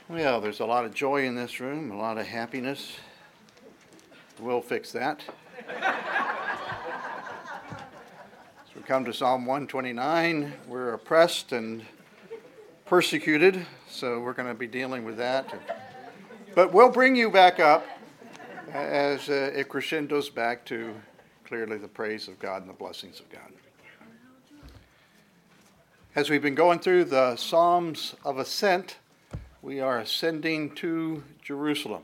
Well, there's a lot of joy in this room, a lot of happiness. We'll fix that. As we come to Psalm 129, we're oppressed and persecuted, so we're going to be dealing with that. But we'll bring you back up as it crescendos back to clearly the praise of God and the blessings of God. As we've been going through the Psalms of Ascent, we are ascending to Jerusalem.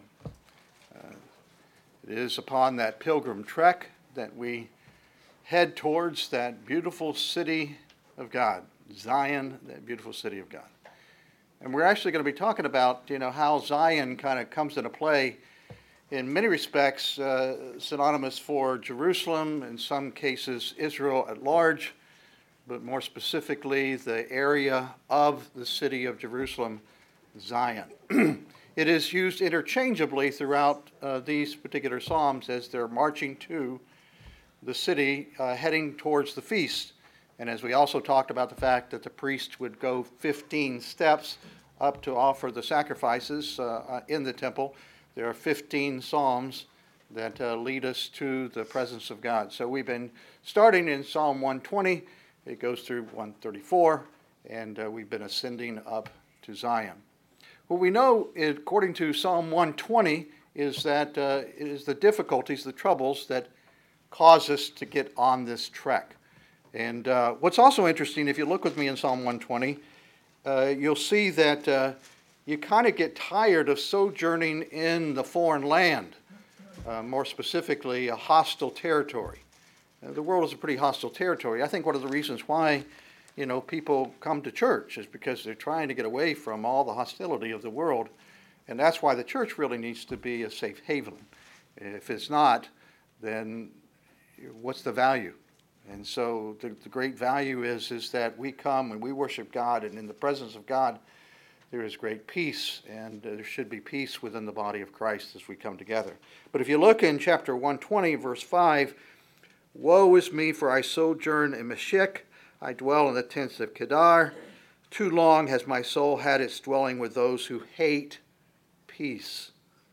It is upon that pilgrim trek that we head towards that beautiful city of God, Zion, that beautiful city of God. And we're actually going to be talking about, how Zion kind of comes into play in many respects, synonymous for Jerusalem, in some cases Israel at large, but more specifically the area of the city of Jerusalem, Zion. It is used interchangeably throughout these particular psalms as they're marching to the city, heading towards the feast. And as we also talked about the fact that the priest would go 15 steps up to offer the sacrifices in the temple, there are 15 psalms that lead us to the presence of God. So we've been starting in Psalm 120, it goes through 134, and we've been ascending up to Zion. What we know, according to Psalm 120, is that it is the difficulties, the troubles that cause us to get on this trek. And what's also interesting, if you look with me in Psalm 120, you'll see that you kind of get tired of sojourning in the foreign land, more specifically a hostile territory. The world is a pretty hostile territory. I think one of the reasons why people come to church is because they're trying to get away from all the hostility of the world. And that's why the church really needs to be a safe haven. If it's not, then what's the value? And so the great value is that we come and we worship God, and in the presence of God, there is great peace, and there should be peace within the body of Christ as we come together. But if you look in chapter 120, verse 5, "Woe is me, for I sojourn in Meshech. I dwell in the tents of Kedar. Too long has my soul had its dwelling with those who hate peace.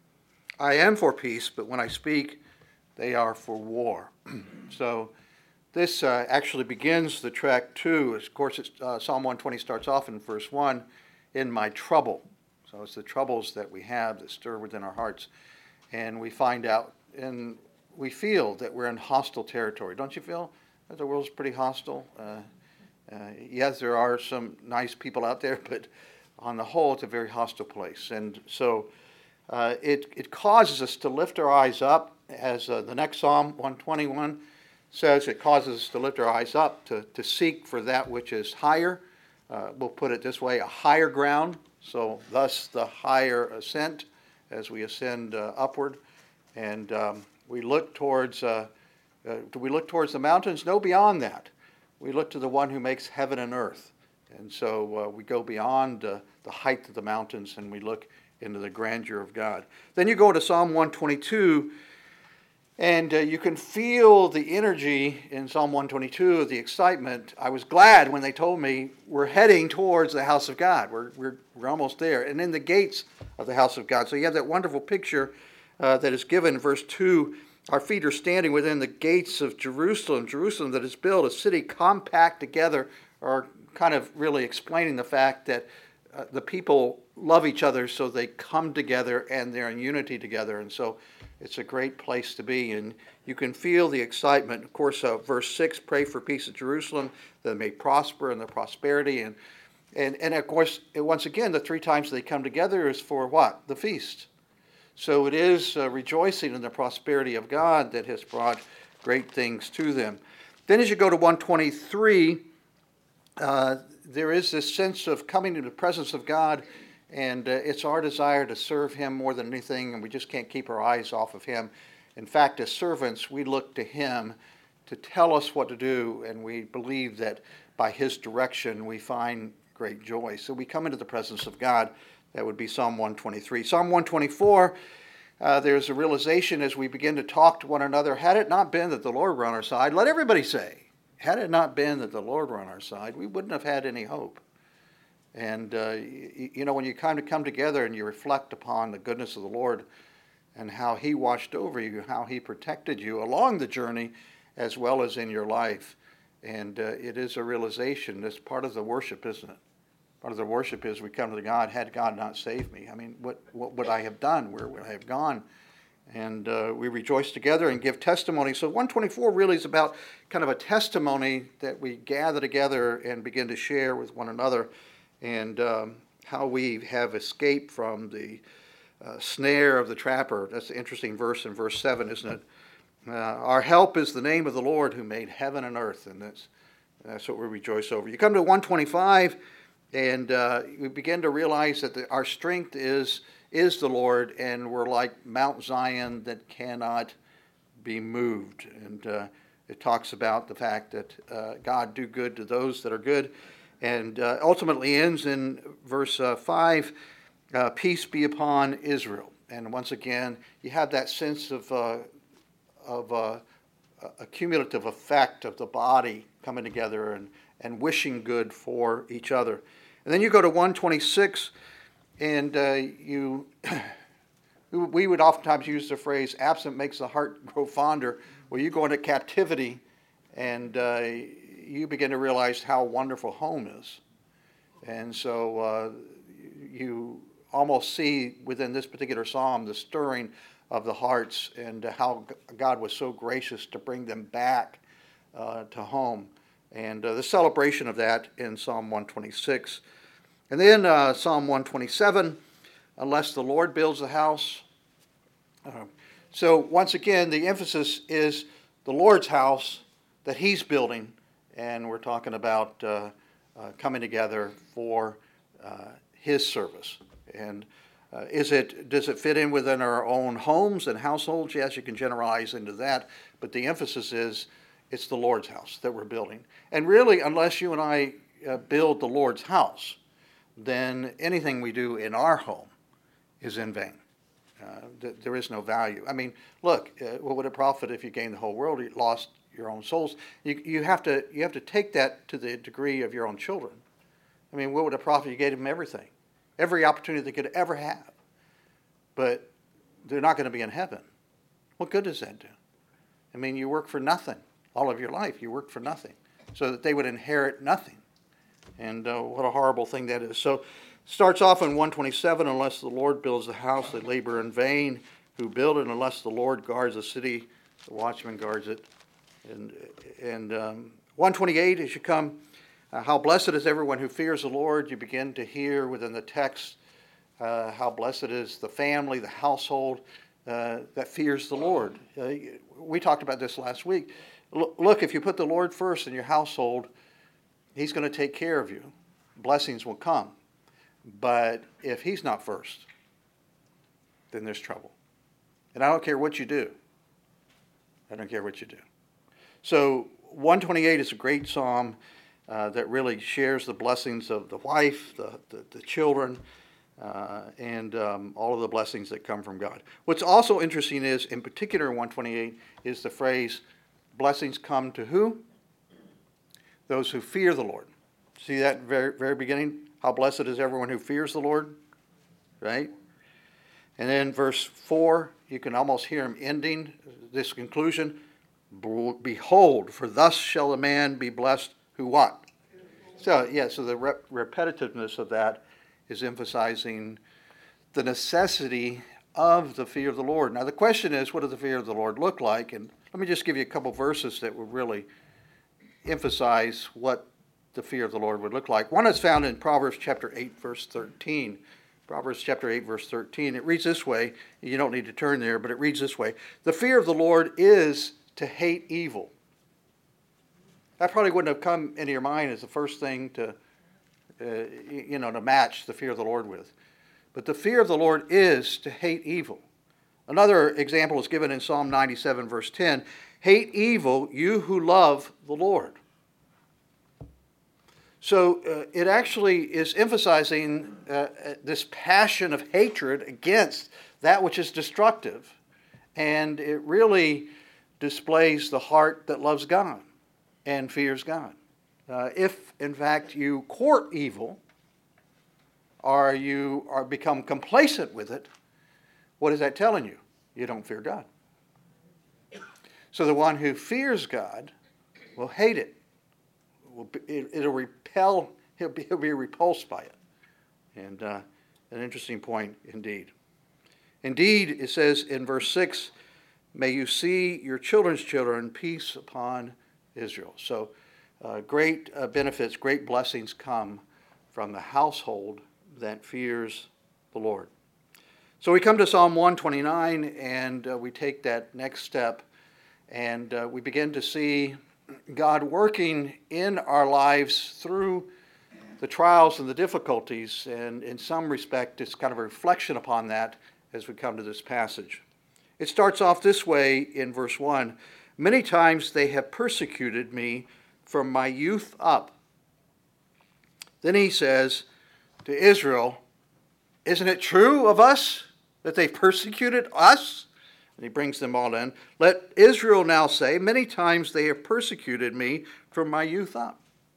I am for peace, but when I speak, they are for war." So this actually begins the trek too. Of course, Psalm 120 starts off in verse 1, "In my trouble." So it's the troubles that we have that stir within our hearts. And we find out and we feel that we're in hostile territory. Don't you feel that the world's pretty hostile? Yes, there are some nice people out there, but on the whole, it's a very hostile place. And so it causes us to lift our eyes up, as the next Psalm 121 says, it causes us to lift our eyes up to seek for that which is higher. We'll put it this way, a higher ground. So thus the higher ascent as we ascend upward. And we look towards, do we look towards the mountains? No, beyond that. We look to the one who makes heaven and earth. And so we go beyond the height of the mountains and we look into the grandeur of God. Then you go to Psalm 122, and you can feel the energy in Psalm 122, the excitement. I was glad when they told me we're heading towards the house of God. We're almost there, and in the gates of the house of God. So you have that wonderful picture that is given in verse 2. Our feet are standing within the gates of Jerusalem, Jerusalem that is built, a city compact together, or kind of really explaining the fact that the people love each other, so they come together and they're in unity together. And so it's a great place to be, and you can feel the excitement. Of course, verse 6, "Pray for peace at Jerusalem, that it may prosper in the prosperity." And of course, once again, the three times they come together is for what? The feast. So it is rejoicing in the prosperity of God that has brought great things to them. Then as you go to 123, there is this sense of coming to the presence of God, and it's our desire to serve Him more than anything, and we just can't keep our eyes off of Him. In fact, as servants, we look to Him to tell us what to do, and we believe that by His direction we find great joy. So we come into the presence of God. That would be Psalm 123. Psalm 124, there's a realization as we begin to talk to one another, had it not been that the Lord were on our side, let everybody say, had it not been that the Lord were on our side, we wouldn't have had any hope. And, when you kind of come together and you reflect upon the goodness of the Lord and how He watched over you, how He protected you along the journey as well as in your life. And it is a realization. That's part of the worship, isn't it? Part of the worship is we come to God, had God not saved me. I mean, what would I have done? Where would I have gone? And we rejoice together and give testimony. So 124 really is about kind of a testimony that we gather together and begin to share with one another, and how we have escaped from the snare of the trapper. That's an interesting verse in verse 7, isn't it? Our help is the name of the Lord who made heaven and earth, and that's what we rejoice over. You come to 125, and we begin to realize that our strength is the Lord, and we're like Mount Zion that cannot be moved. And it talks about the fact that God do good to those that are good, and ultimately ends in verse 5, peace be upon Israel. And once again, you have that sense of a cumulative effect of the body coming together and wishing good for each other. And then you go to 126, and we would oftentimes use the phrase, absent makes the heart grow fonder. Well, you go into captivity, and you begin to realize how wonderful home is. And so you almost see within this particular psalm the stirring of the hearts, and how God was so gracious to bring them back to home. And the celebration of that in Psalm 126. And then Psalm 127, unless the Lord builds the house. So once again, the emphasis is the Lord's house that He's building, and we're talking about coming together for His service. And does it fit in within our own homes and households? Yes, you can generalize into that, but the emphasis is it's the Lord's house that we're building. And really, unless you and I build the Lord's house, then anything we do in our home is in vain. There is no value. I mean, look, what would it profit if you gained the whole world, you lost your own souls? You have to take that to the degree of your own children. I mean, what would it profit if you gave them everything? Every opportunity they could ever have. But they're not going to be in heaven. What good does that do? I mean, you work for nothing. All of your life, you work for nothing. So that they would inherit nothing. And what a horrible thing that is. So it starts off in 127, unless the Lord builds the house, they labor in vain who build it. Unless the Lord guards the city, the watchman guards it. And 128, as you come, how blessed is everyone who fears the Lord. You begin to hear within the text how blessed is the family, the household that fears the Lord. We talked about this last week. Look, if you put the Lord first in your household, He's going to take care of you. Blessings will come. But if He's not first, then there's trouble. And I don't care what you do. I don't care what you do. So 128 is a great psalm that really shares the blessings of the wife, the children, and all of the blessings that come from God. What's also interesting is, in particular in 128, is the phrase, blessings come to who? Those who fear the Lord. See that very, very beginning? How blessed is everyone who fears the Lord, right? And then verse 4, you can almost hear him ending this conclusion. Behold, for thus shall a man be blessed who what? So the repetitiveness of that is emphasizing the necessity of the fear of the Lord. Now the question is, what does the fear of the Lord look like? And let me just give you a couple verses that will really emphasize what the fear of the Lord would look like. One is found in Proverbs chapter 8, verse 13. Proverbs chapter 8, verse 13. It reads this way. You don't need to turn there, but it reads this way. The fear of the Lord is to hate evil. That probably wouldn't have come into your mind as the first thing to match the fear of the Lord with. But the fear of the Lord is to hate evil. Another example is given in Psalm 97, verse 10. Hate evil, you who love the Lord. So it actually is emphasizing this passion of hatred against that which is destructive. And it really displays the heart that loves God and fears God. If, in fact, you court evil, or you are become complacent with it, what is that telling you? You don't fear God. So the one who fears God will hate it. It'll repel. He'll be repulsed by it. And an interesting point indeed. Indeed, it says in verse 6, may you see your children's children, peace upon Israel. So great benefits, great blessings come from the household that fears the Lord. So we come to Psalm 129, and we take that next step, and we begin to see God working in our lives through the trials and the difficulties, and in some respect, it's kind of a reflection upon that as we come to this passage. It starts off this way in verse 1. Many times they have persecuted me from my youth up. Then he says to Israel, isn't it true of us that they persecuted us? And he brings them all in. Let Israel now say, many times they have persecuted me from my youth up.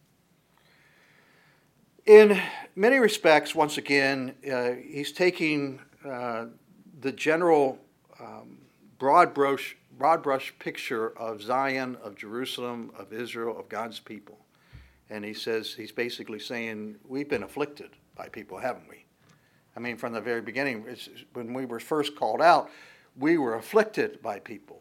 In many respects, once again, he's taking the general broad brush picture of Zion, of Jerusalem, of Israel, of God's people. And he says, he's basically saying, we've been afflicted by people, haven't we? I mean, from the very beginning, when we were first called out, we were afflicted by people.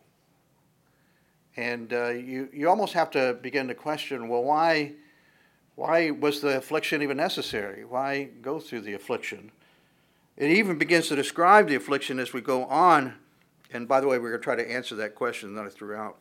And you almost have to begin to question, well, why was the affliction even necessary? Why go through the affliction? It even begins to describe the affliction as we go on. And by the way, we're going to try to answer that question that I threw out.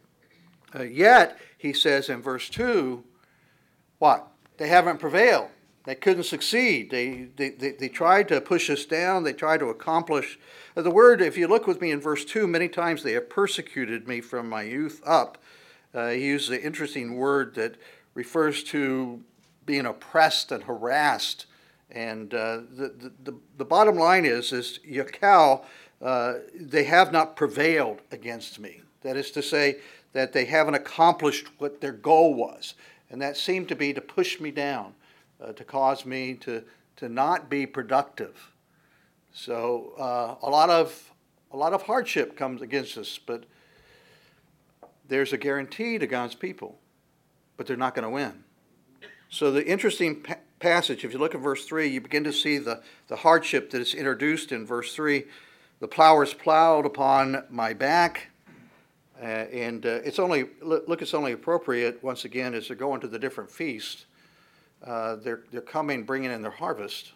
Yet, he says in verse 2, what? They haven't prevailed. They couldn't succeed. They tried to push us down. They tried to accomplish. The word, if you look with me in verse 2, many times they have persecuted me from my youth up. He uses an interesting word that refers to being oppressed and harassed. And the bottom line is Yakal, they have not prevailed against me. That is to say that they haven't accomplished what their goal was. And that seemed to be to push me down, to cause me to not be productive. So a lot of hardship comes against us, but there's a guarantee to God's people, but they're not going to win. So the interesting passage, if you look at verse 3, you begin to see the hardship that is introduced in verse 3. The plowers plowed upon my back. And it's only appropriate, once again, as they're going to the different feasts. They're coming, bringing in their harvest.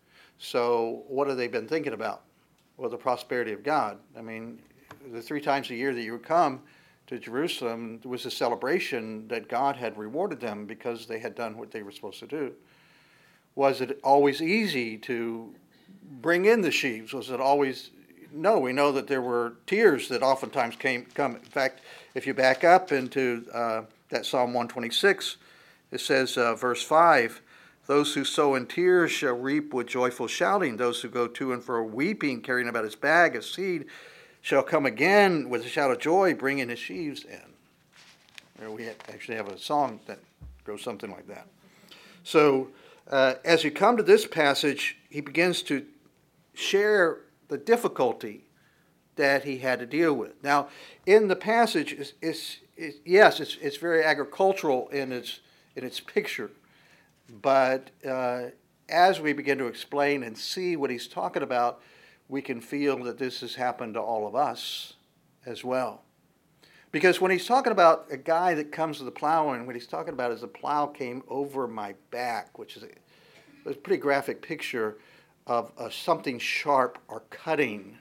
So what have they been thinking about? Well, the prosperity of God. I mean, the 3 times a year that you would come to Jerusalem was a celebration that God had rewarded them because they had done what they were supposed to do. Was it always easy to bring in the sheaves? Was it always... No, we know that there were tears that oftentimes come. In fact, if you back up into that Psalm 126, it says, verse 5, those who sow in tears shall reap with joyful shouting. Those who go to and fro weeping, carrying about his bag of seed, shall come again with a shout of joy, bringing his sheaves in. We actually have a song that goes something like that. So as you come to this passage, he begins to share the difficulty that he had to deal with. Now, in the passage, it's very agricultural in its picture, but as we begin to explain and see what he's talking about, we can feel that this has happened to all of us as well. Because when he's talking about a guy that comes to the plow, and what he's talking about is the plow came over my back, which is a pretty graphic picture of something sharp or cutting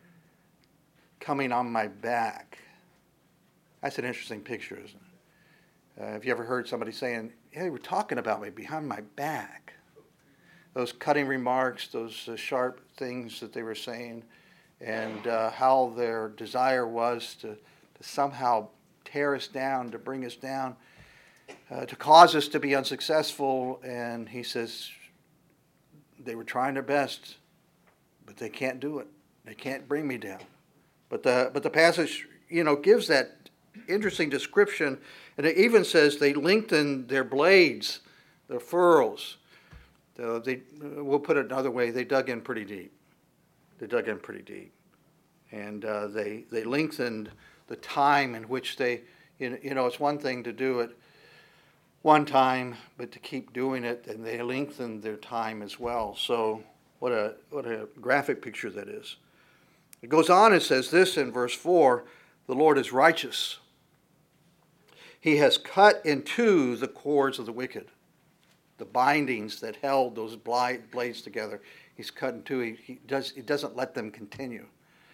coming on my back. That's an interesting picture, isn't it? Have you ever heard somebody saying, yeah, they were talking about me behind my back? Those cutting remarks, those sharp things that they were saying, and how their desire was to somehow tear us down, to bring us down, to cause us to be unsuccessful. And he says, they were trying their best, but they can't do it. They can't bring me down. But the passage, gives that interesting description, and it even says they lengthened their blades, their furrows. We'll put it another way, they dug in pretty deep. They dug in pretty deep. And they lengthened the time in which it's one thing to do it one time, but to keep doing it, and they lengthened their time as well. So what a graphic picture that is. It goes on and says this in verse 4, the Lord is righteous. He has cut in two the cords of the wicked. The bindings that held those blades together, he's cut in two. He doesn't let them continue.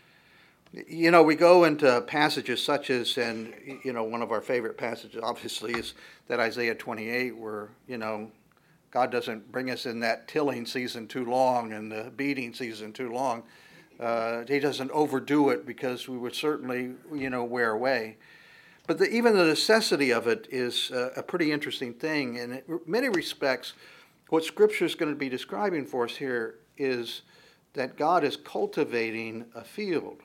We go into passages such as, and one of our favorite passages obviously is that Isaiah 28 where, God doesn't bring us in that tilling season too long and the beating season too long. He doesn't overdo it because we would certainly, wear away. But even the necessity of it is a pretty interesting thing. And in many respects, what Scripture is going to be describing for us here is that God is cultivating a field.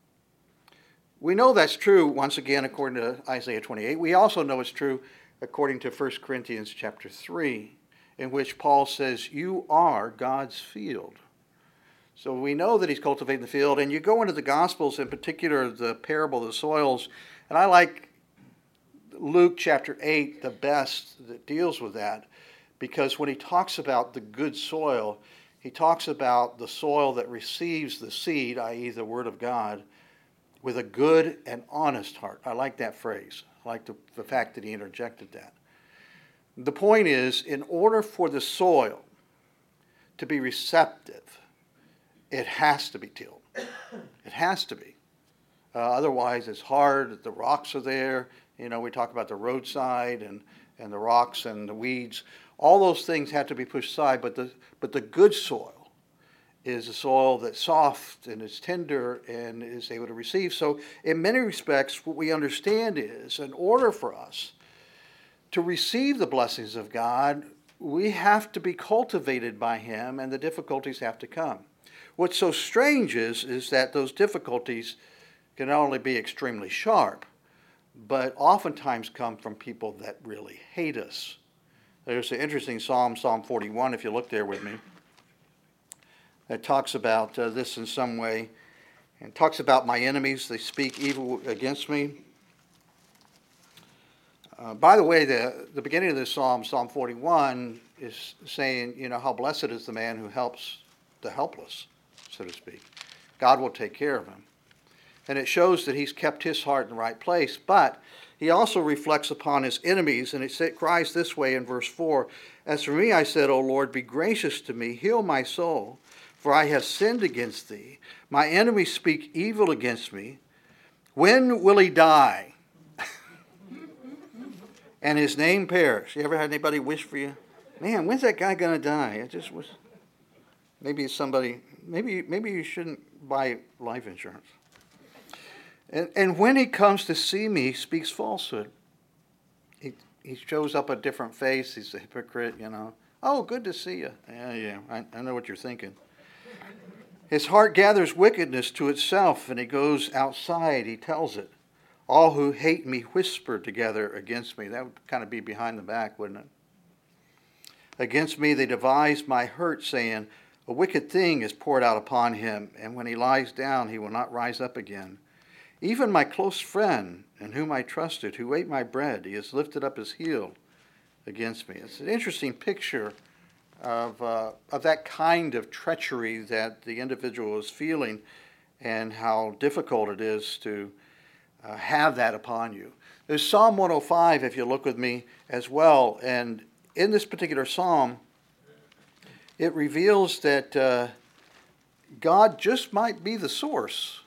We know that's true, once again, according to Isaiah 28. We also know it's true according to 1 Corinthians chapter 3, in which Paul says, you are God's field. So we know that he's cultivating the field. And you go into the Gospels, in particular the parable of the soils, and I like Luke chapter 8 the best that deals with that, because when he talks about the good soil, he talks about the soil that receives the seed, i.e. the Word of God, with a good and honest heart. I like that phrase. I like the fact that he interjected that. The point is, in order for the soil to be receptive, it has to be tilled. It has to be. Otherwise, it's hard. The rocks are there. We talk about the roadside and the rocks and the weeds. All those things have to be pushed aside, but the good soil is a soil that's soft and is tender and is able to receive. So in many respects, what we understand is, in order for us to receive the blessings of God, we have to be cultivated by him, and the difficulties have to come. What's so strange is that those difficulties can not only be extremely sharp, but oftentimes come from people that really hate us. There's an interesting Psalm 41, if you look there with me, that talks about this in some way, and talks about my enemies. They speak evil against me. By the way, the beginning of this Psalm 41, is saying, how blessed is the man who helps the helpless, so to speak. God will take care of him. And it shows that he's kept his heart in the right place. But he also reflects upon his enemies, and it cries this way in verse 4, as for me, I said, O Lord, be gracious to me, heal my soul, for I have sinned against thee. My enemies speak evil against me. When will he die? And his name perish. You ever had anybody wish for you? Man, when's that guy going to die? It just was. Maybe it's somebody. Maybe you shouldn't buy life insurance. And when he comes to see me, he speaks falsehood. He shows up a different face. He's a hypocrite, Oh, good to see you. Yeah, I know what you're thinking. His heart gathers wickedness to itself, and he goes outside. He tells it. All who hate me whisper together against me. That would kind of be behind the back, wouldn't it? Against me they devise my hurt, saying, a wicked thing is poured out upon him, and when he lies down, he will not rise up again. Even my close friend, in whom I trusted, who ate my bread, he has lifted up his heel against me. It's an interesting picture of that kind of treachery that the individual is feeling, and how difficult it is to have that upon you. There's Psalm 105, if you look with me as well, and in this particular psalm, it reveals that God just might be the source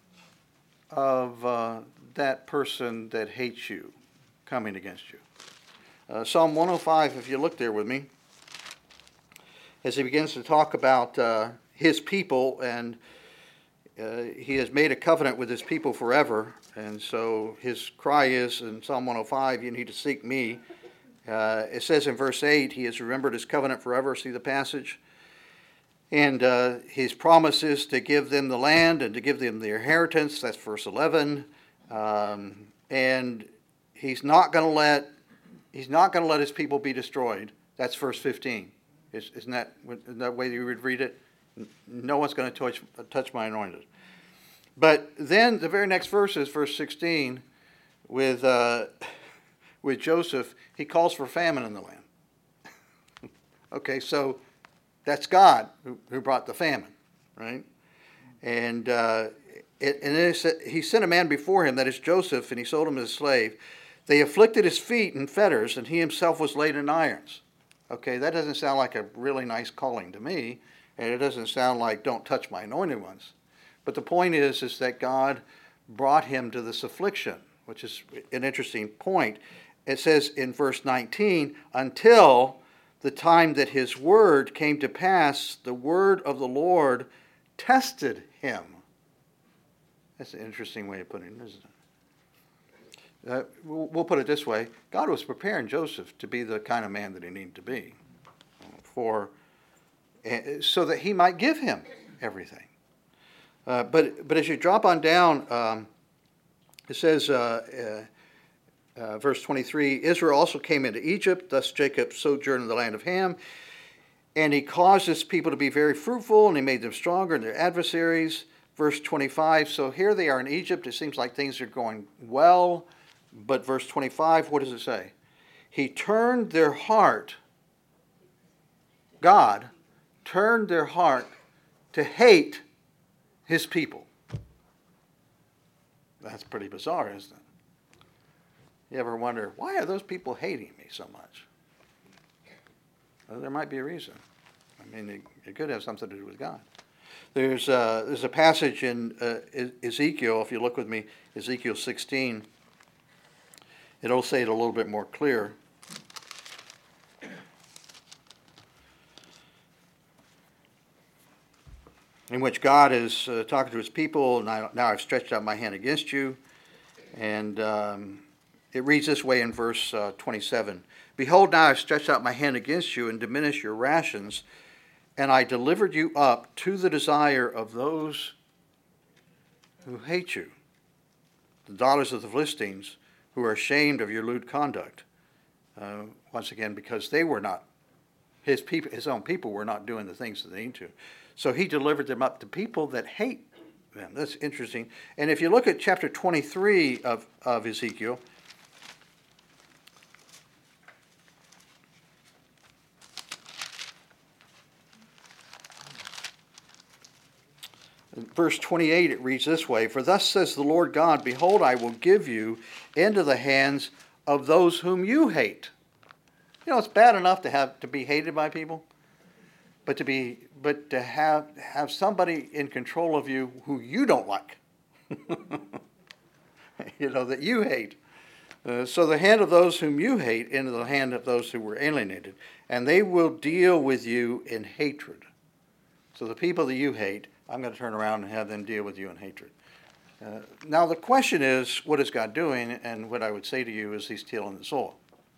of that person that hates you coming against you. Psalm 105, if you look there with me, as he begins to talk about his people, and he has made a covenant with his people forever, and so his cry is in Psalm 105, you need to seek me. It says in verse 8, he has remembered his covenant forever, see the passage? And his promise is to give them the land and to give them their inheritance, that's verse 11. And he's not going to let his people be destroyed, that's verse 15. Isn't that the way you would read it? No one's going to touch my anointed. But then the very next verse is verse 16 with Joseph. He calls for famine in the land. Okay, so that's God who brought the famine, right? And he sent a man before him, that is Joseph, and he sold him as a slave. They afflicted his feet in fetters, and he himself was laid in irons. Okay, that doesn't sound like a really nice calling to me, and it doesn't sound like don't touch my anointed ones. But the point is that God brought him to this affliction, which is an interesting point. It says in verse 19, until the time that his word came to pass, the word of the Lord tested him. That's an interesting way of putting it, isn't it? We'll put it this way. God was preparing Joseph to be the kind of man that he needed to be so that he might give him everything. But as you drop on down, it says, verse 23, Israel also came into Egypt, thus Jacob sojourned in the land of Ham, and he caused his people to be very fruitful, and he made them stronger than their adversaries. Verse 25, so here they are in Egypt. It seems like things are going well, but verse 25, what does it say? He turned their heart, God turned their heart to hate his people. That's pretty bizarre, isn't it? You ever wonder, why are those people hating me so much? Well, there might be a reason. I mean, it could have something to do with God. There's a passage in Ezekiel, if you look with me, Ezekiel 16. It'll say it a little bit more clear. In which God is talking to his people, now I've stretched out my hand against you. And it reads this way in verse 27. Behold, now I've stretched out my hand against you and diminished your rations, and I delivered you up to the desire of those who hate you, the daughters of the Philistines, who are ashamed of your lewd conduct. Once again, because they were not, his own people were not doing the things that they need to. So he delivered them up to people that hate them. That's interesting. And if you look at chapter 23 of Ezekiel, in verse 28, it reads this way, For thus says the Lord God, Behold, I will give you into the hands of those whom you hate. You know, it's bad enough to be hated by people, but to have somebody in control of you who you don't like, that you hate. So the hand of those whom you hate into the hand of those who were alienated, and they will deal with you in hatred. So the people that you hate, I'm going to turn around and have them deal with you in hatred. Now the question is, what is God doing? And what I would say to you is he's tilling the soil.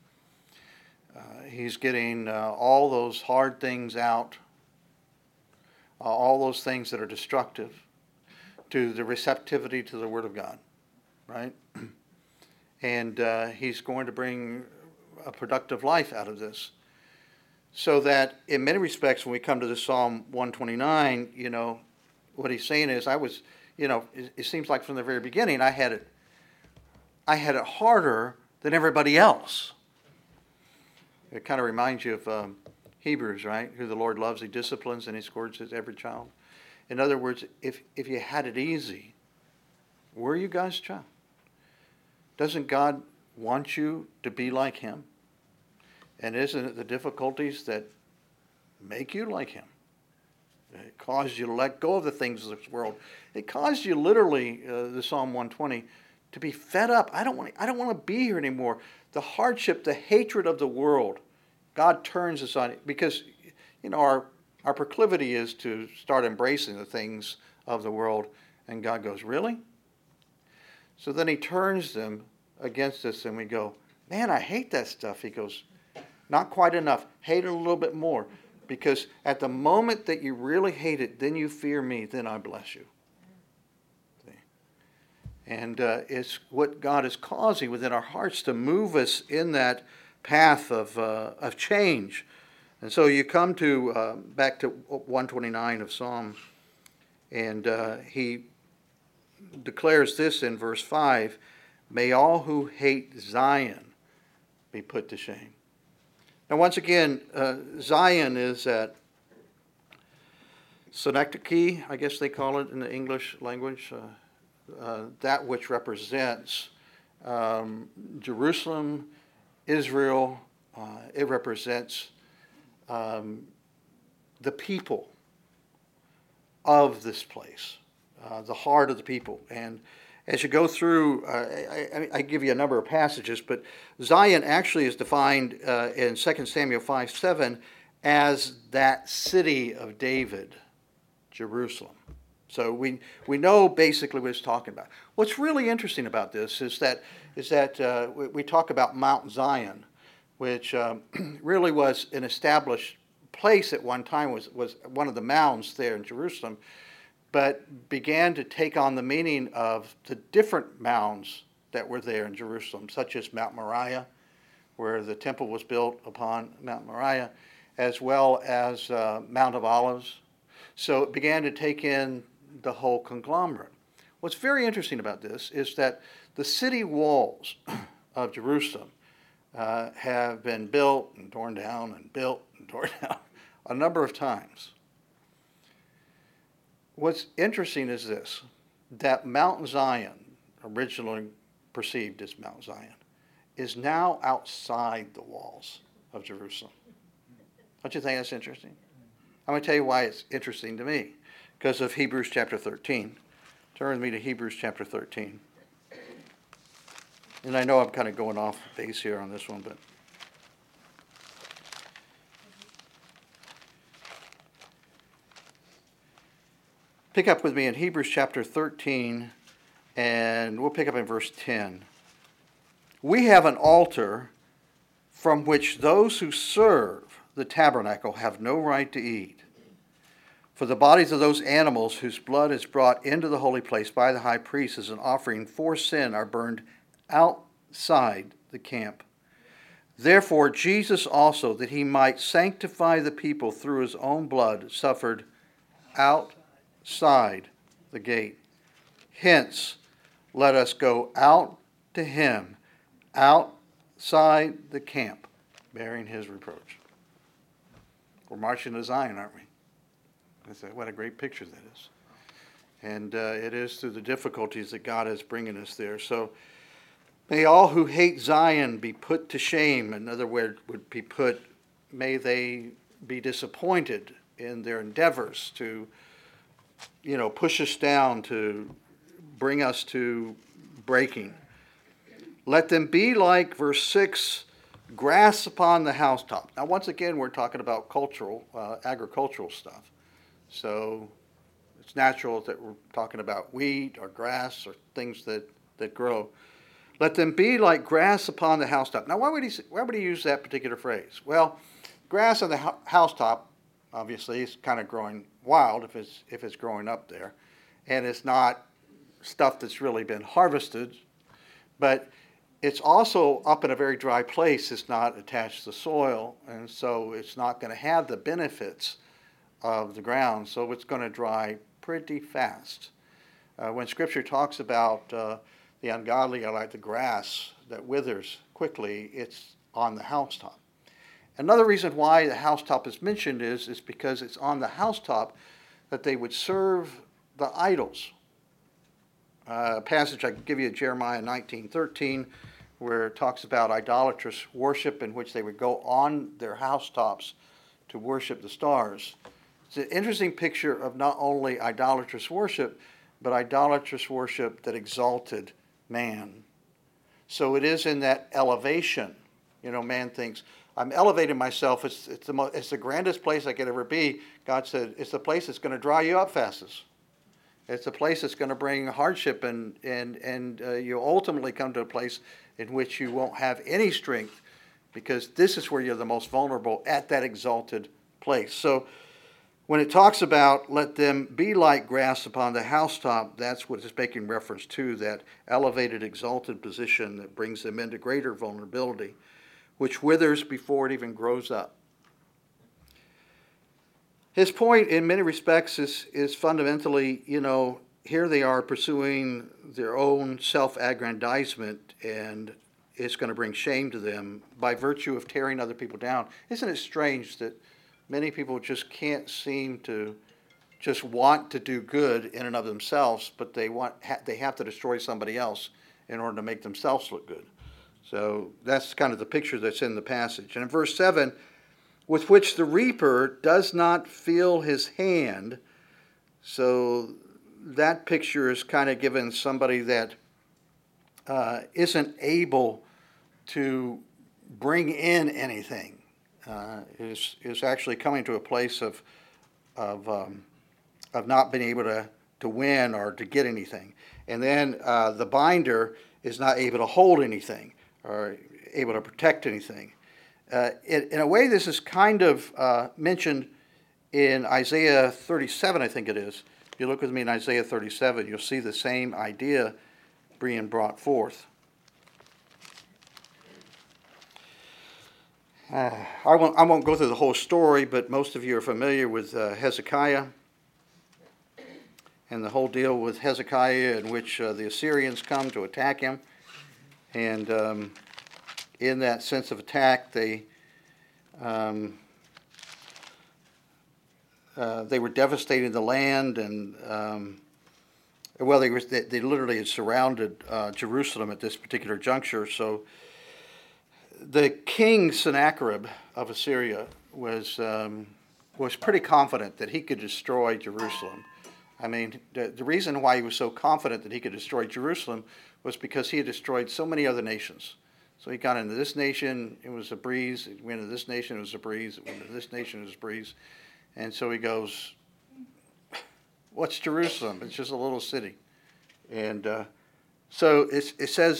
He's getting all those hard things out, all those things that are destructive to the receptivity to the Word of God, right? And he's going to bring a productive life out of this. So that in many respects, when we come to the Psalm 129, what he's saying is, it seems like from the very beginning, I had it harder than everybody else. It kind of reminds you of Hebrews, right? Who the Lord loves, he disciplines, and he scourges every child. In other words, if you had it easy, were you God's child? Doesn't God want you to be like him? And isn't it the difficulties that make you like him? It caused you to let go of the things of this world. It caused you literally, the Psalm 120, to be fed up. I don't want to be here anymore. The hardship, the hatred of the world, God turns us on it because, our proclivity is to start embracing the things of the world, and God goes, really? So then he turns them against us, and we go, man, I hate that stuff. He goes, not quite enough. Hate it a little bit more. Because at the moment that you really hate it, then you fear me, then I bless you. See? And it's what God is causing within our hearts to move us in that path of change. And so you come to back to 129 of Psalms, and he declares this in verse 5, may all who hate Zion be put to shame. Now once again, Zion is at Synecdoche, I guess they call it in the English language, that which represents Jerusalem, Israel. It represents the people of this place, the heart of the people. And as you go through, I give you a number of passages, but Zion actually is defined in 2 Samuel 5:7 as that city of David, Jerusalem. So we know basically what it's talking about. What's really interesting about this is that we talk about Mount Zion, which really was an established place at one time, was one of the mounds there in Jerusalem, but began to take on the meaning of the different mounds that were there in Jerusalem, such as Mount Moriah, where the temple was built upon Mount Moriah, as well as Mount of Olives. So it began to take in the whole conglomerate. What's very interesting about this is that the city walls of Jerusalem have been built and torn down and built and torn down a number of times. What's interesting is this, that Mount Zion, originally perceived as Mount Zion, is now outside the walls of Jerusalem. Don't you think that's interesting? I'm going to tell you why it's interesting to me, because of Hebrews chapter 13. Turn with me to Hebrews chapter 13. And I know I'm kind of going off base here on this one, but pick up with me in Hebrews chapter 13, and we'll pick up in verse 10. We have an altar from which those who serve the tabernacle have no right to eat. For the bodies of those animals whose blood is brought into the holy place by the high priest as an offering for sin are burned outside the camp. Therefore Jesus also, that he might sanctify the people through his own blood, suffered outside the gate. Hence, let us go out to him, outside the camp, bearing his reproach. We're marching to Zion, aren't we? What a great picture that is. And it is through the difficulties that God is bringing us there. So may all who hate Zion be put to shame. Another word would be put, may they be disappointed in their endeavors to, push us down, to bring us to breaking. Let them be like, verse 6, grass upon the housetop. Now, once again, we're talking about agricultural stuff. So it's natural that we're talking about wheat or grass or things that grow. Let them be like grass upon the housetop. Now, why would he use that particular phrase? Well, grass on the housetop, obviously, is kind of growing wild if it's growing up there, and it's not stuff that's really been harvested. But it's also up in a very dry place. It's not attached to soil, and so it's not going to have the benefits of the ground, so it's going to dry pretty fast. When Scripture talks about the ungodly are like the grass that withers quickly, it's on the housetop. Another reason why the housetop is mentioned is because it's on the housetop that they would serve the idols. A passage I can give you, Jeremiah 19:13, where it talks about idolatrous worship in which they would go on their housetops to worship the stars. It's an interesting picture of not only idolatrous worship, but idolatrous worship that exalted man. So it is in that elevation. Man thinks, I'm elevating myself. It's the grandest place I could ever be. God said, it's the place that's going to dry you up fastest. It's a place that's going to bring hardship, and you'll ultimately come to a place in which you won't have any strength, because this is where you're the most vulnerable, at that exalted place. So when it talks about let them be like grass upon the housetop, that's what it's making reference to, that elevated, exalted position that brings them into greater vulnerability, which withers before it even grows up. His point in many respects is fundamentally, here they are pursuing their own self-aggrandizement, and it's going to bring shame to them by virtue of tearing other people down. Isn't it strange that many people just can't seem to just want to do good in and of themselves, but they have to destroy somebody else in order to make themselves look good. So that's kind of the picture that's in the passage. And in verse 7, with which the reaper does not feel his hand. So that picture is kind of given somebody that isn't able to bring in anything, is actually coming to a place of not being able to win or to get anything. And then the binder is not able to hold anything or able to protect anything. In a way, this is kind of mentioned in Isaiah 37, I think it is. If you look with me in Isaiah 37, you'll see the same idea being brought forth. I won't go through the whole story, but most of you are familiar with Hezekiah and the whole deal with Hezekiah, in which the Assyrians come to attack him. And in that sense of attack, they were devastating the land, and they literally had surrounded Jerusalem at this particular juncture. So the king Sennacherib of Assyria was pretty confident that he could destroy Jerusalem. I mean, the reason why he was so confident that he could destroy Jerusalem was because he had destroyed so many other nations. So he got into this nation, it was a breeze. He went into this nation, it was a breeze. It went into this nation, it was a breeze. And so he goes, what's Jerusalem? It's just a little city. And so it says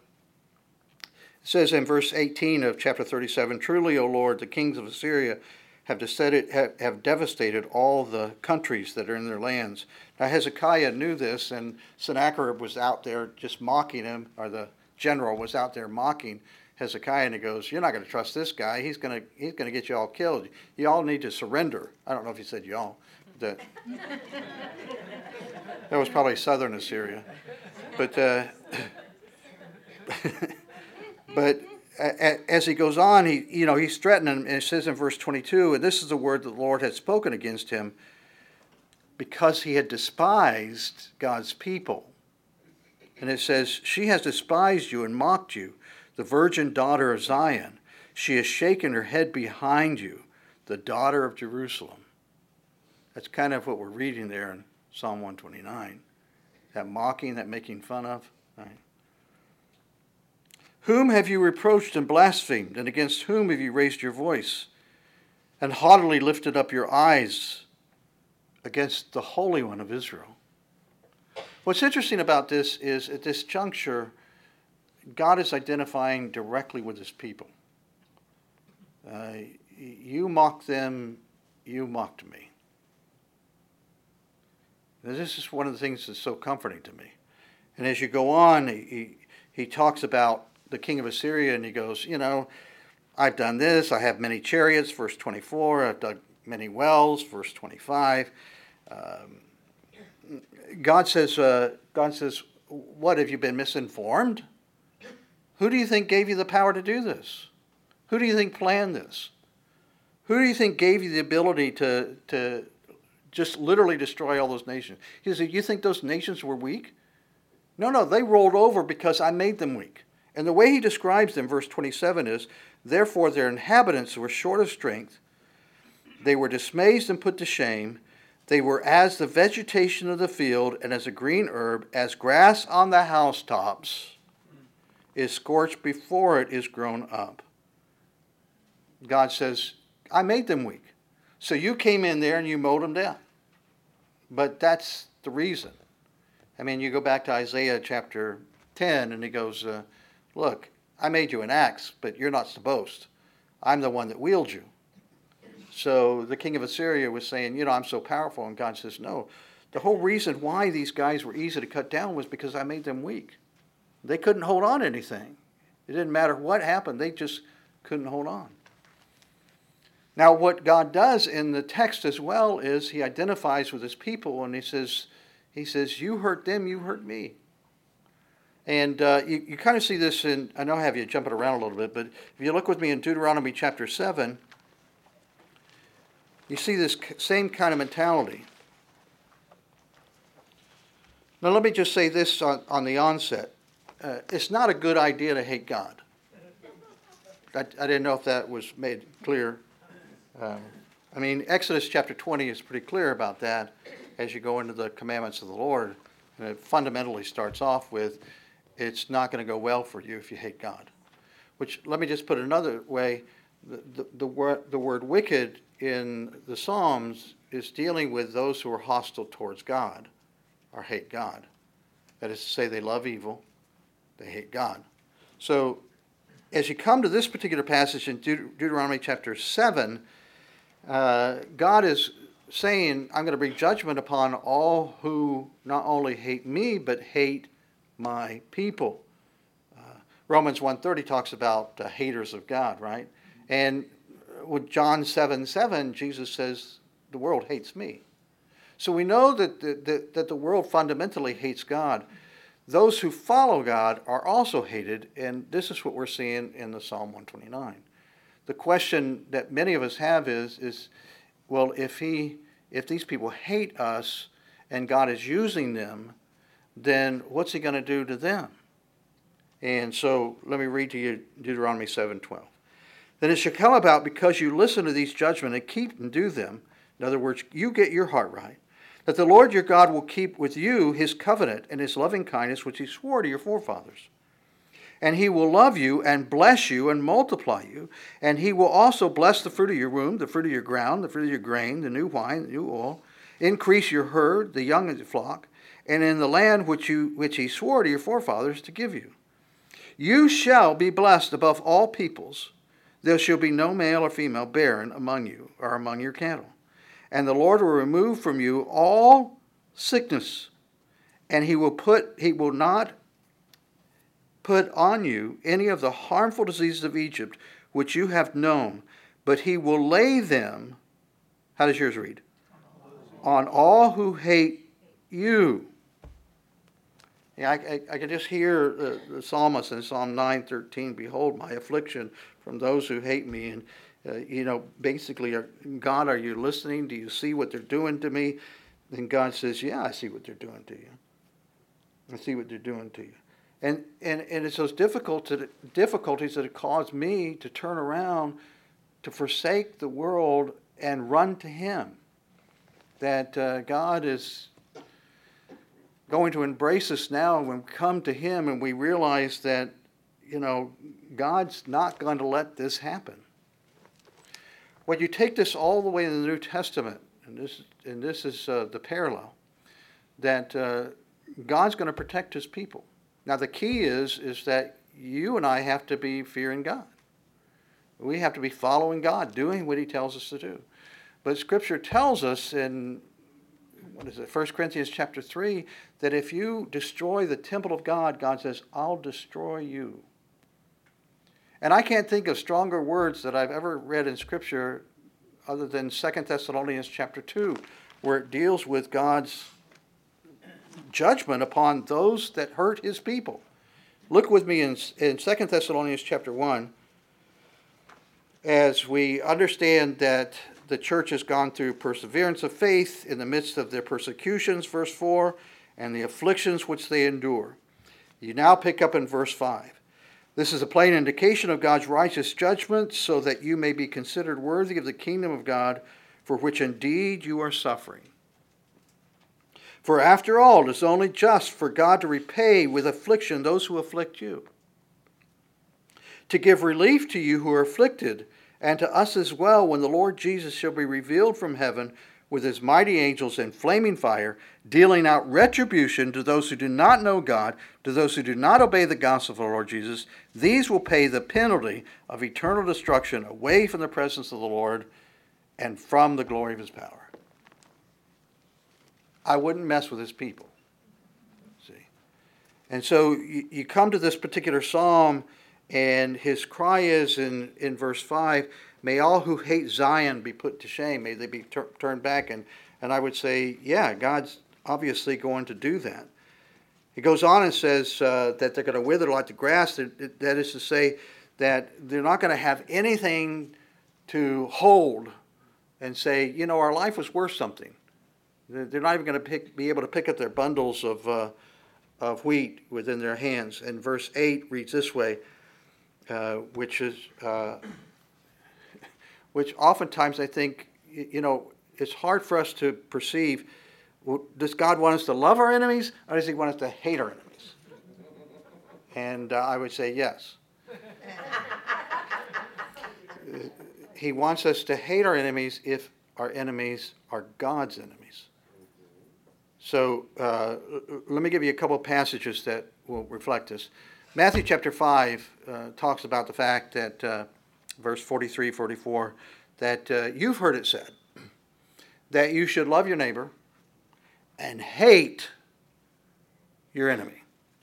in verse 18 of chapter 37, truly, O Lord, the kings of Assyria have devastated all the countries that are in their lands. Now Hezekiah knew this, and Sennacherib was out there just mocking him, or the general was out there mocking Hezekiah, and he goes, you're not going to trust this guy. He's going to get you all killed. You all need to surrender. I don't know if he said y'all. That was probably southern Assyria. But as he goes on, he's threatening, and it says in verse 22, and this is the word that the Lord had spoken against him, because he had despised God's people. And it says, she has despised you and mocked you, the virgin daughter of Zion. She has shaken her head behind you, the daughter of Jerusalem. That's kind of what we're reading there in Psalm 129. That mocking, that making fun of. Right? Whom have you reproached and blasphemed, and against whom have you raised your voice, and haughtily lifted up your eyes against the Holy One of Israel? What's interesting about this is, at this juncture, God is identifying directly with his people. You mocked them, you mocked me. This is one of the things that's so comforting to me. And as you go on, he talks about the king of Assyria, and he goes, I've done this, I have many chariots, verse 24, I've dug many wells, verse 25. God says, what, have you been misinformed? Who do you think gave you the power to do this? Who do you think planned this? Who do you think gave you the ability to just literally destroy all those nations? He said, you think those nations were weak? No, they rolled over because I made them weak. And the way he describes them, verse 27, is, therefore their inhabitants were short of strength. They were dismayed and put to shame. They were as the vegetation of the field, and as a green herb, as grass on the housetops is scorched before it is grown up. God says, I made them weak. So you came in there and you mowed them down. But that's the reason. I mean, you go back to Isaiah chapter 10, and he goes, look, I made you an axe, but you're not to boast. I'm the one that wields you. So the king of Assyria was saying, I'm so powerful. And God says, no. The whole reason why these guys were easy to cut down was because I made them weak. They couldn't hold on to anything. It didn't matter what happened. They just couldn't hold on. Now, what God does in the text as well is he identifies with his people, and he says, you hurt them, you hurt me. And you kind of see this in, I know I have you jumping around a little bit, but if you look with me in Deuteronomy chapter 7, you see this same kind of mentality. Now, let me just say this on the onset. It's not a good idea to hate God. I didn't know if that was made clear. Exodus chapter 20 is pretty clear about that as you go into the commandments of the Lord. And it fundamentally starts off with, it's not going to go well for you if you hate God. Which, let me just put it another way, the word wicked in the Psalms is dealing with those who are hostile towards God or hate God. That is to say, they love evil, they hate God. So, as you come to this particular passage in Deuteronomy chapter 7, God is saying, I'm going to bring judgment upon all who not only hate me, but hate my people. Romans 1:30 talks about haters of God, right? And with John 7:7, Jesus says, the world hates me. So we know that the world fundamentally hates God. Those who follow God are also hated, and this is what we're seeing in the Psalm 129. The question that many of us have is well, if these people hate us and God is using them, then what's he going to do to them? And so let me read to you Deuteronomy 7:12. Then it shall come about, because you listen to these judgments and keep and do them, in other words, you get your heart right, that the Lord your God will keep with you his covenant and his loving kindness, which he swore to your forefathers. And he will love you and bless you and multiply you. And he will also bless the fruit of your womb, the fruit of your ground, the fruit of your grain, the new wine, the new oil, increase your herd, the young of the flock, and in the land which he swore to your forefathers to give you. You shall be blessed above all peoples. There shall be no male or female barren among you or among your cattle. And the Lord will remove from you all sickness, and he will not put on you any of the harmful diseases of Egypt, which you have known, but he will lay them, how does yours read? On all who hate you. Yeah, I can just hear the psalmist in Psalm 9:13, behold my affliction from those who hate me. And basically, God, are you listening? Do you see what they're doing to me? Then God says, yeah, I see what they're doing to you. I see what they're doing to you. And it's those difficulties that have caused me to turn around, to forsake the world and run to him. That God is going to embrace us now when we come to him and we realize that, God's not going to let this happen. When you take this all the way in the New Testament, and this is the parallel, that God's going to protect his people. Now the key is that you and I have to be fearing God. We have to be following God, doing what he tells us to do. But Scripture tells us in 1 Corinthians chapter 3, that if you destroy the temple of God, God says, I'll destroy you. And I can't think of stronger words that I've ever read in Scripture other than 2 Thessalonians chapter 2, where it deals with God's judgment upon those that hurt his people. Look with me in 2 Thessalonians chapter 1, as we understand that the church has gone through perseverance of faith in the midst of their persecutions, verse 4, and the afflictions which they endure. You now pick up in verse 5. This is a plain indication of God's righteous judgment, so that you may be considered worthy of the kingdom of God, for which indeed you are suffering. For after all, it is only just for God to repay with affliction those who afflict you, to give relief to you who are afflicted, and to us as well, when the Lord Jesus shall be revealed from heaven with his mighty angels in flaming fire, dealing out retribution to those who do not know God, to those who do not obey the gospel of the Lord Jesus. These will pay the penalty of eternal destruction away from the presence of the Lord and from the glory of his power. I wouldn't mess with his people. See? And so you come to this particular psalm, and his cry is in verse 5, May all who hate Zion be put to shame. May they be turned back. And I would say, yeah, God's obviously going to do that. He goes on and says that they're going to wither like the grass. That is to say that they're not going to have anything to hold and say, you know, our life was worth something. They're not even going to be able to pick up their bundles of wheat within their hands. And verse 8 reads this way, which oftentimes I think, you know, it's hard for us to perceive. Does God want us to love our enemies, or does he want us to hate our enemies? And I would say yes. He wants us to hate our enemies if our enemies are God's enemies. So let me give you a couple of passages that will reflect this. Matthew chapter 5 talks about the fact that, verse 43, 44, that you've heard it said that you should love your neighbor and hate your enemy.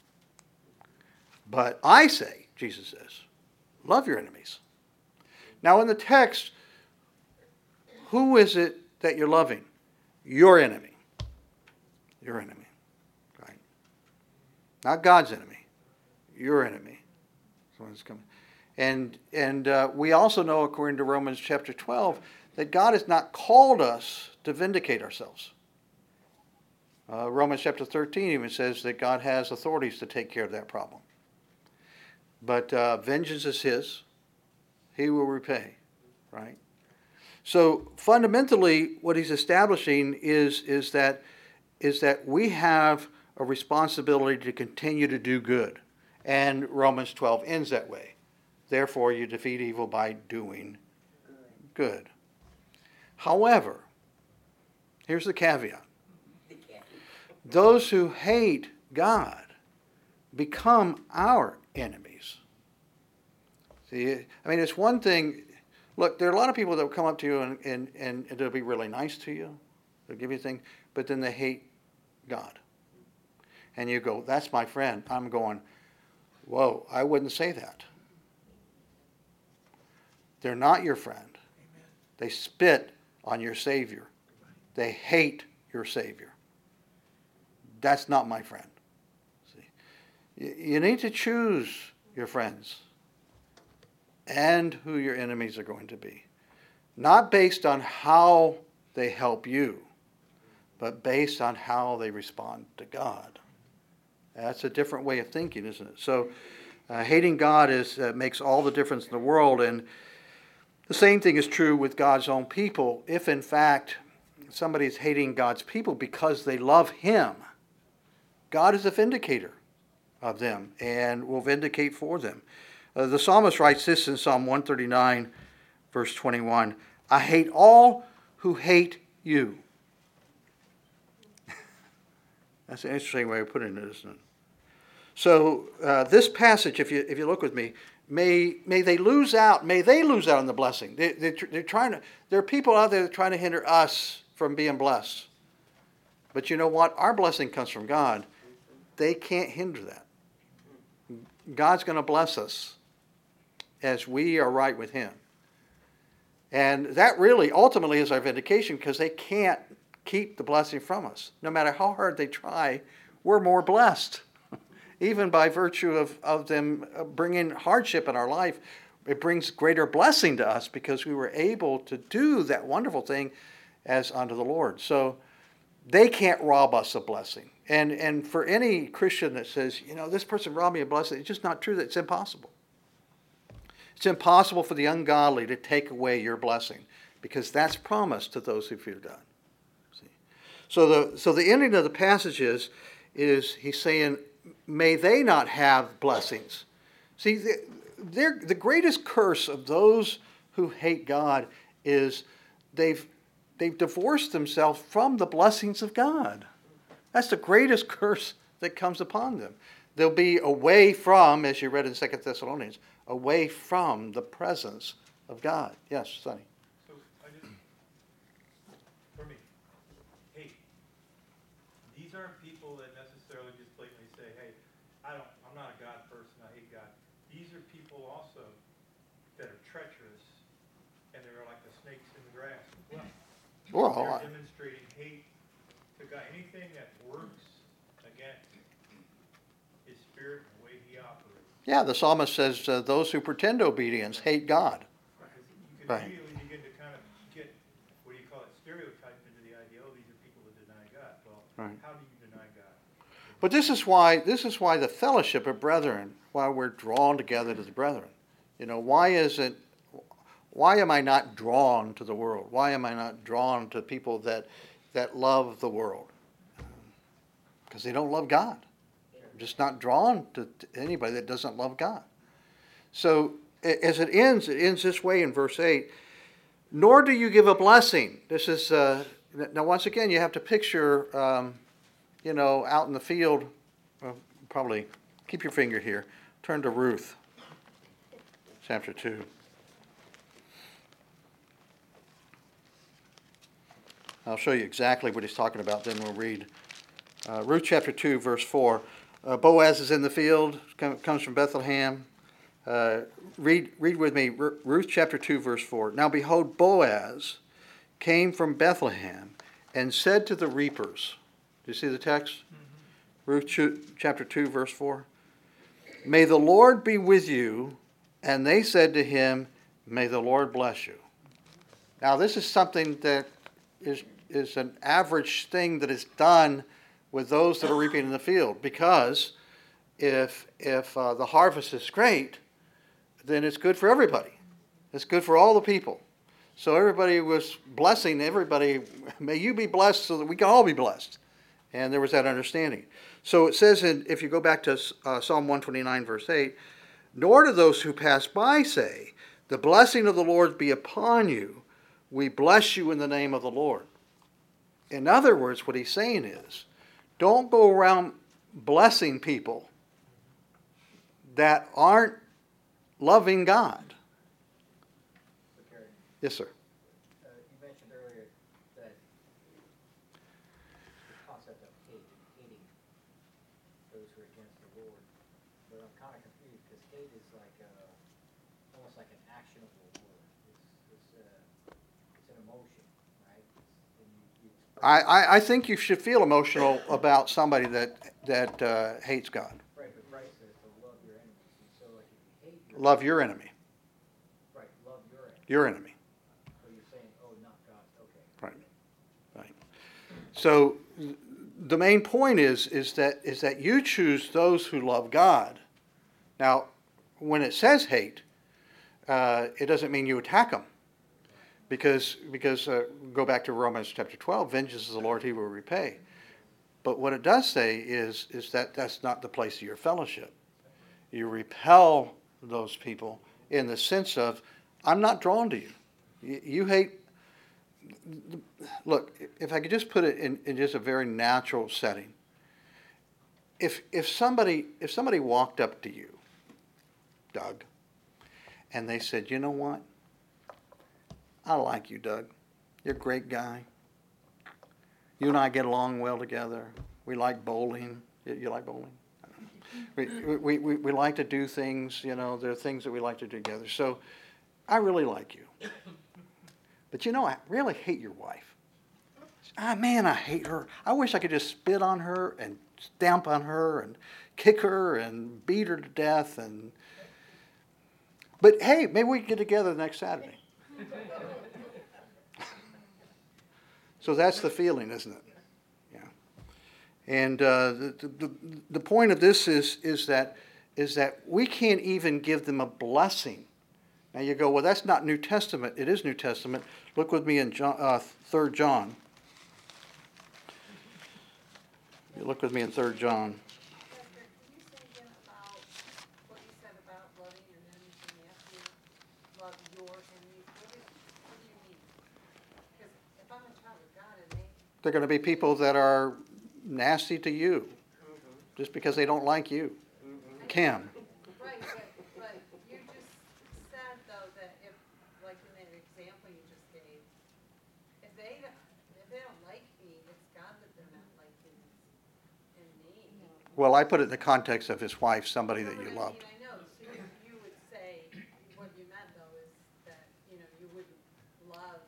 But I say, Jesus says, love your enemies. Now in the text, who is it that you're loving? Your enemy. Your enemy. Right? Not God's enemy. Your enemy. That's coming. And we also know, according to Romans chapter 12, that God has not called us to vindicate ourselves. Romans chapter 13 even says that God has authorities to take care of that problem. But vengeance is his. He will repay. Right? So fundamentally, what he's establishing is that we have a responsibility to continue to do good. And Romans 12 ends that way. Therefore, you defeat evil by doing good. However, here's the caveat. Those who hate God become our enemies. See, I mean, it's one thing. Look, there are a lot of people that will come up to you and they'll be really nice to you. They'll give you things, but then they hate God. And you go, that's my friend. I'm going, whoa, I wouldn't say that. They're not your friend. They spit on your Savior. They hate your Savior. That's not my friend. See? You need to choose your friends and who your enemies are going to be. Not based on how they help you, but based on how they respond to God. That's a different way of thinking, isn't it? So hating God makes all the difference in the world. And the same thing is true with God's own people. If, in fact, somebody is hating God's people because they love him, God is a vindicator of them and will vindicate for them. The psalmist writes this in Psalm 139, verse 21. I hate all who hate you. That's an interesting way of putting it, isn't it? So this passage, if you look with me, may they lose out. May they lose out on the blessing. They're trying to. There are people out there that are trying to hinder us from being blessed. But you know what? Our blessing comes from God. They can't hinder that. God's going to bless us as we are right with him. And that really ultimately is our vindication, because they can't keep the blessing from us. No matter how hard they try, we're more blessed. Even by virtue of them bringing hardship in our life, it brings greater blessing to us because we were able to do that wonderful thing as unto the Lord. So they can't rob us of blessing. And for any Christian that says, you know, this person robbed me of blessing, it's just not true. It's impossible. It's impossible for the ungodly to take away your blessing, because that's promised to those who fear God. See? So the ending of the passage is he's saying, may they not have blessings. See, the greatest curse of those who hate God is they've divorced themselves from the blessings of God. That's the greatest curse that comes upon them. They'll be away from, as you read in 2 Thessalonians, away from the presence of God. Yes, Sonny. So for me, hate. These aren't people that necessarily just blatantly say, hey, I'm not a God person, I hate God. These are people also that are treacherous, and they're like the snakes in the grass. Well, They're demonstrating hate to God. Anything that works against his spirit and the way he operates. yeah, the psalmist says those who pretend obedience hate God. Because you can Right. immediately begin to kind of get, what do you call it, stereotyped into the idea, oh, these are people that deny God. Well, Right. how do you deny God? But this is why the fellowship of brethren, why we're drawn together to the brethren. You know, why am I not drawn to the world? Why am I not drawn to people that love the world? Because they don't love God. I'm just not drawn to anybody that doesn't love God. So as it ends this way in verse 8. Nor do you give a blessing. This is now once again you have to picture out in the field. Probably keep your finger here. Turn to Ruth, chapter 2. I'll show you exactly what he's talking about. Then we'll read Ruth chapter 2, verse 4. Boaz is in the field. Comes from Bethlehem. Read with me, Ruth chapter 2, verse 4. Now behold, Boaz came from Bethlehem and said to the reapers. Do you see the text? Mm-hmm. Ruth chapter 2, verse 4. May the Lord be with you. And they said to him, may the Lord bless you. Now this is something that is an average thing that is done with those that are reaping in the field. Because if the harvest is great, then it's good for everybody. It's good for all the people. So everybody was blessing everybody. May you be blessed so that we can all be blessed. And there was that understanding. So it says, if you go back to Psalm 129, verse 8, nor do those who pass by say, the blessing of the Lord be upon you. We bless you in the name of the Lord. In other words, what he's saying is, don't go around blessing people that aren't loving God. Yes, sir. You mentioned earlier that the concept of hating those who are against the Lord. But I'm kind of confused because hate is like almost like an actionable word. It's an emotion, right? I think you should feel emotional about somebody that hates God. Right, but Christ says to love your enemies. And so like if you hate Love your enemy. right, love your enemy. Your enemy. So you're saying, oh, not God's. Okay. Right. So the main point is that you choose those who love God. Now, when it says hate, it doesn't mean you attack them. Because go back to Romans chapter 12, vengeance is the Lord, he will repay. But what it does say is that that's not the place of your fellowship. You repel those people in the sense of, I'm not drawn to you. You hate. Look, if I could just put it in just a very natural setting. If somebody walked up to you, Doug, and they said, you know what? I like you, Doug. You're a great guy. You and I get along well together. We like bowling. You like bowling? We like to do things, there are things that we like to do together. So I really like you. But I really hate your wife. Man, I hate her. I wish I could just spit on her and stamp on her and kick her and beat her to death. But hey, maybe we can get together next Saturday. So that's the feeling, isn't it? Yeah. And the point of this is that we can't even give them a blessing. Now you go, well, that's not New Testament. It is New Testament. Look with me in 3 John. You look with me in 3 John. They're going to be people that are nasty to you just because they don't like you. Kim. Right, but you just said, though, that if, like in that example you just gave, if they don't like me, it's God that they're not liking in me. Well, I put it in the context of his wife, somebody that you loved. I know, so you would say, what you meant, though, is that, you wouldn't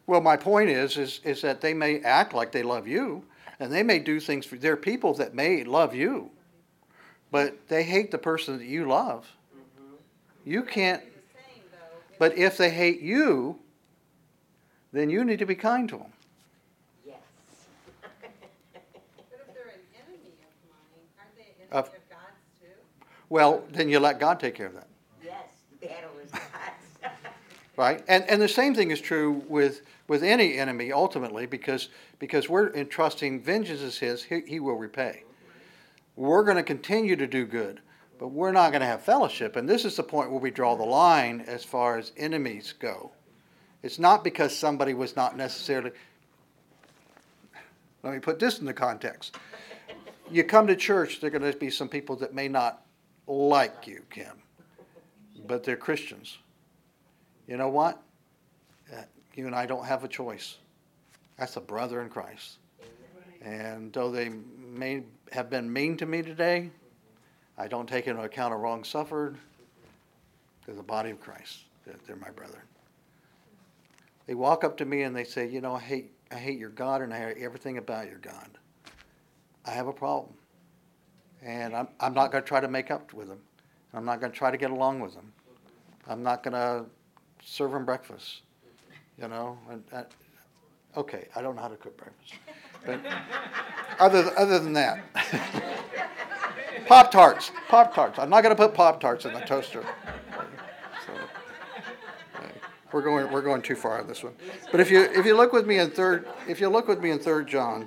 Well, my point is that they may act like they love you, and they may do things for, there are people that may love you, but they hate the person that you love. You can't, What he was saying, though, but if they hate you, then you need to be kind to them. Yes. but if they're an enemy of mine, aren't they an enemy Of- of God's too? Well, then you let God take care of that. Yes, the battle is God's. Right? And the same thing is true with any enemy ultimately, because we're entrusting vengeance is his, he will repay. We're going to continue to do good, but we're not going to have fellowship. And this is the point where we draw the line as far as enemies go. It's not because somebody was not necessarily. Let me put this in the context. You come to church, there are going to be some people that may not like you, Kim, but they're Christians. You know what? You and I don't have a choice. That's a brother in Christ. And though they may have been mean to me today, I don't take into account a wrong suffered. They're the body of Christ. They're my brethren. They walk up to me and they say, you know, I hate your God and I hate everything about your God. I have a problem. And I'm not going to try to make up with them. I'm not going to try to get along with them. I'm not going to serve them breakfast. You know, okay, I don't know how to cook breakfast. But other than that, Pop-Tarts. I'm not going to put Pop-Tarts in the toaster. So, we're going too far on this one. But if you look with me in third John,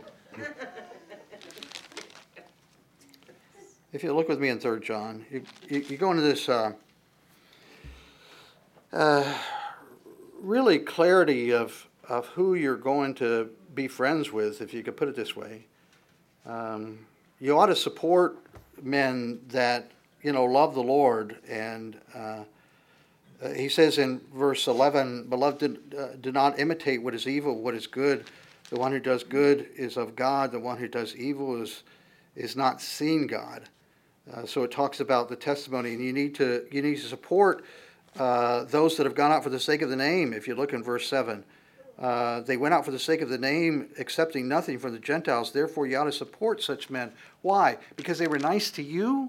if you look with me in 3 John, you go into this really clarity of who you're going to be friends with, if you could put it this way. You ought to support men that, you know, love the Lord. And he says in verse 11, Beloved, do not imitate what is evil, what is good. The one who does good is of God. The one who does evil is not seen God. So it talks about the testimony, and you need to support those that have gone out for the sake of the name. If you look in verse 7, they went out for the sake of the name, accepting nothing from the Gentiles. Therefore, you ought to support such men. Why? Because they were nice to you?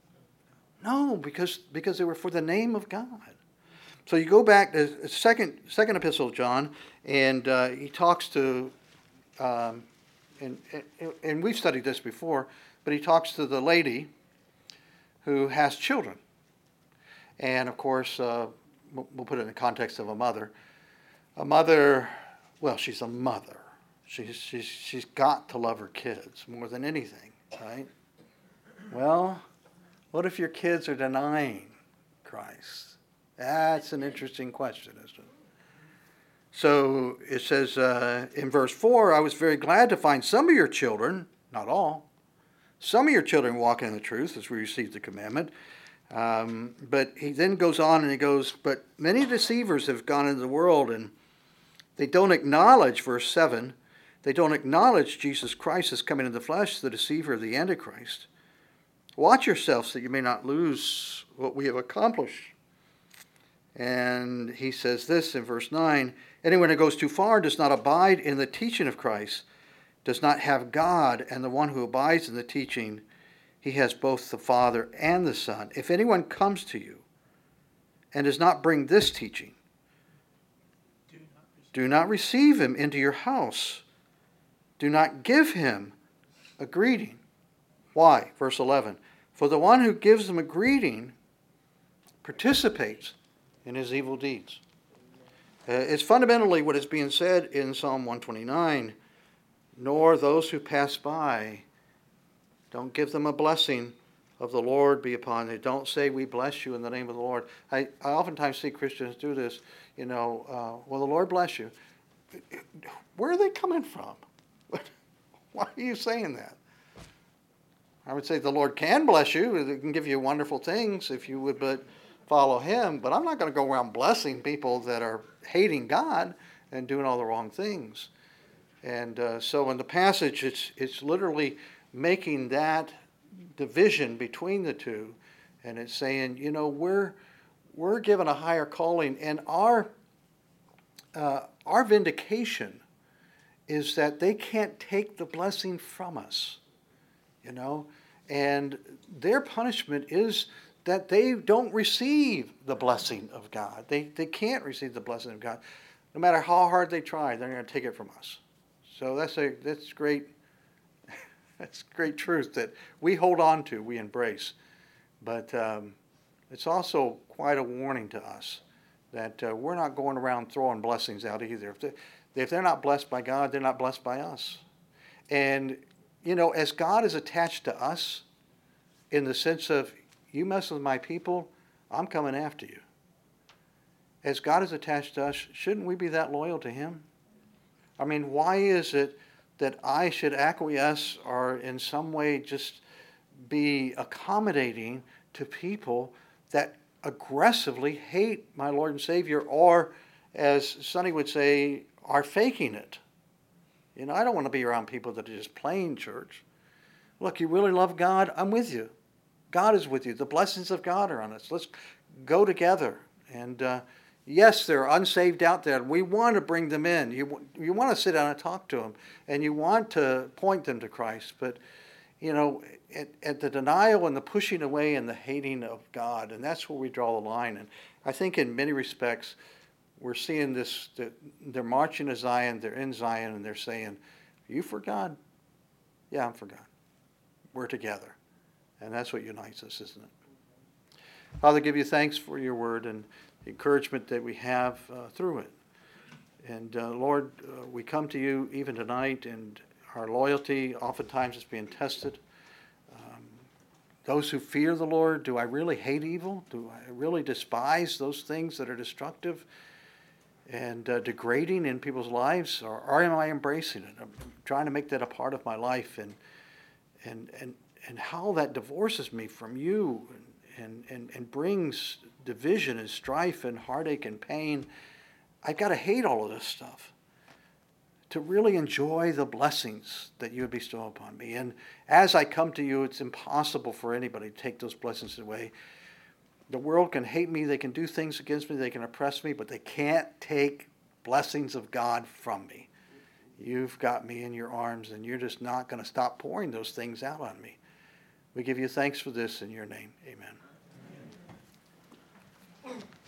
No, because they were for the name of God. So you go back to second epistle of John, and he talks to, and we've studied this before, but he talks to the lady who has children. And of course, we'll put it in the context of a mother. A mother, well, she's a mother. She's got to love her kids more than anything, right? Well, what if your kids are denying Christ? That's an interesting question, isn't it? So it says in verse 4, I was very glad to find some of your children, not all, some of your children walking in the truth as we received the commandment. But he then goes on and he goes, but many deceivers have gone into the world and they don't acknowledge, verse 7, they don't acknowledge Jesus Christ as coming in the flesh, the deceiver of the Antichrist. Watch yourselves that you may not lose what we have accomplished. And he says this in verse 9, anyone who goes too far does not abide in the teaching of Christ, does not have God, and the one who abides in the teaching, he has both the Father and the Son. If anyone comes to you and does not bring this teaching, do not receive him into your house. Do not give him a greeting. Why? Verse 11. For the one who gives them a greeting participates in his evil deeds. It's fundamentally what is being said in Psalm 129. Nor those who pass by, don't give them a blessing of the Lord be upon them. Don't say, we bless you in the name of the Lord. I oftentimes see Christians do this, well, the Lord bless you. Where are they coming from? Why are you saying that? I would say the Lord can bless you. He can give you wonderful things if you would but follow him. But I'm not going to go around blessing people that are hating God and doing all the wrong things. And so in the passage, it's literally making that division between the two, and it's saying, we're given a higher calling, and our our vindication is that they can't take the blessing from us, you know, and their punishment is that they don't receive the blessing of God. They can't receive the blessing of God. No matter how hard they try, they're going to take it from us. So that's great. That's great truth that we hold on to, we embrace. But it's also quite a warning to us that we're not going around throwing blessings out either. If they're not blessed by God, they're not blessed by us. And, you know, as God is attached to us in the sense of, you mess with my people, I'm coming after you. As God is attached to us, shouldn't we be that loyal to him? I mean, why is it that I should acquiesce or in some way just be accommodating to people that aggressively hate my Lord and Savior, or, as Sonny would say, are faking it? You know, I don't want to be around people that are just playing church. Look, you really love God? I'm with you. God is with you. The blessings of God are on us. Let's go together. And yes, there are unsaved out there. We want to bring them in. You want to sit down and talk to them, and you want to point them to Christ. But, you know, at the denial and the pushing away and the hating of God, and that's where we draw the line. And I think in many respects, we're seeing this, that they're marching to Zion, they're in Zion, and they're saying, are you for God? Yeah, I'm for God. We're together. And that's what unites us, isn't it? Father, give you thanks for your word and the encouragement that we have through it. And Lord, we come to you even tonight, and our loyalty oftentimes is being tested. Those who fear the Lord, do I really hate evil? Do I really despise those things that are destructive and degrading in people's lives? Or am I embracing it? I'm trying to make that a part of my life, and how that divorces me from you and brings division and strife and heartache and pain. I've got to hate all of this stuff to really enjoy the blessings that you would bestow upon me. And as I come to you, it's impossible for anybody to take those blessings away. The world can hate me, they can do things against me, they can oppress me, but they can't take blessings of God from me. You've got me in your arms, and you're just not going to stop pouring those things out on me. We give you thanks for this in your name. Amen.